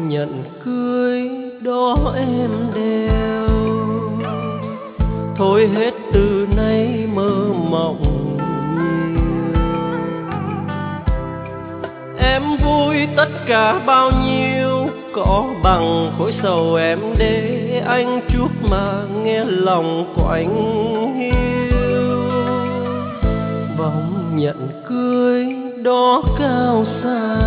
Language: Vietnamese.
nhận cưới đó em đeo. Thôi hết từ nay mơ mộng nhiều. Em vui tất cả bao nhiêu có bằng khối sầu em để anh chuốc mà nghe lòng của anh hiu. Vòng nhận cưới đó cao xa